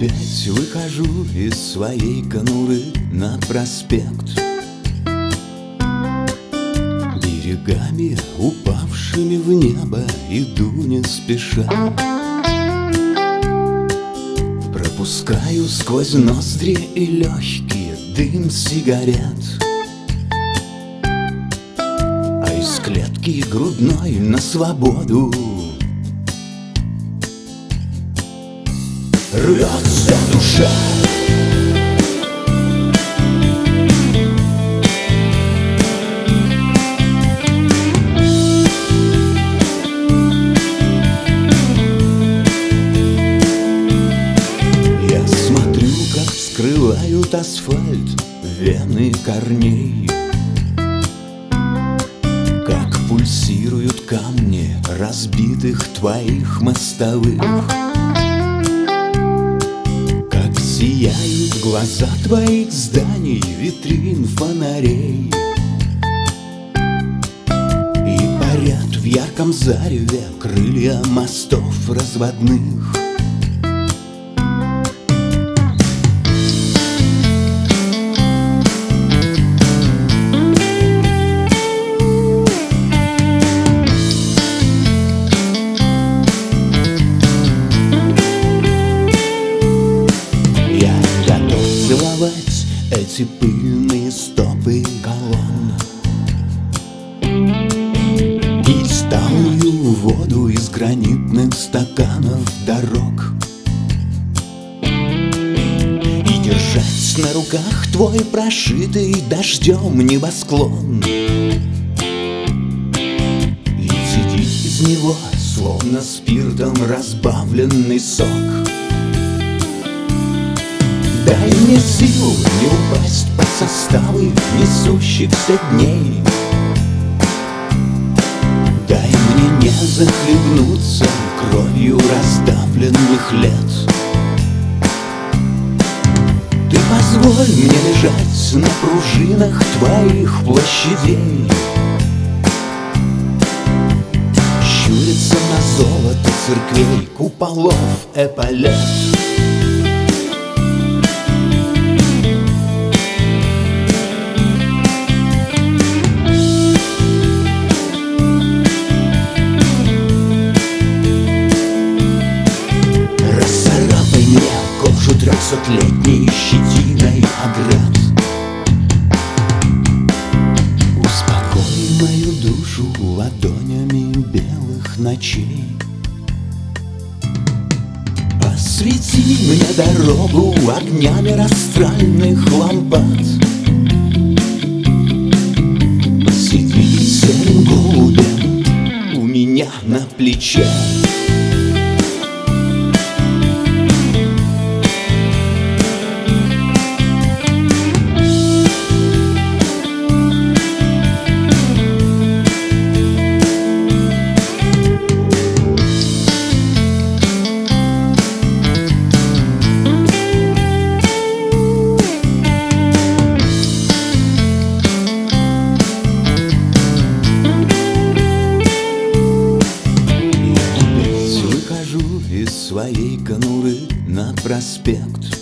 опять выхожу из своей конуры на проспект. Берегами, упавшими в небо, иду не спеша. Пропускаю сквозь ноздри и легкие дым сигарет. А из клетки грудной на свободу рвется душа. Я смотрю, как вскрывают асфальт вены корней, как пульсируют камни разбитых твоих мостовых, сияют глаза твоих зданий, витрин, фонарей, и парят в ярком зареве крылья мостов разводных. Целовать эти пыльные стопы колонн и сталую воду из гранитных стаканов дорог, и держать на руках твой прошитый дождем небосклон, и цедить из него, словно спиртом разбавленный сок. Дай мне силу не упасть под составы несущихся дней. Дай мне не захлебнуться кровью раздавленных лет. Ты позволь мне лежать на пружинах твоих площадей, щуриться на золото церквей, куполов, эполет. Трехсотлетней щетиной оград. Успокой мою душу ладонями белых ночей. Освети мне дорогу огнями растральных лампад. Посиди серым голубем у меня на плече. Из своей конуры на проспект.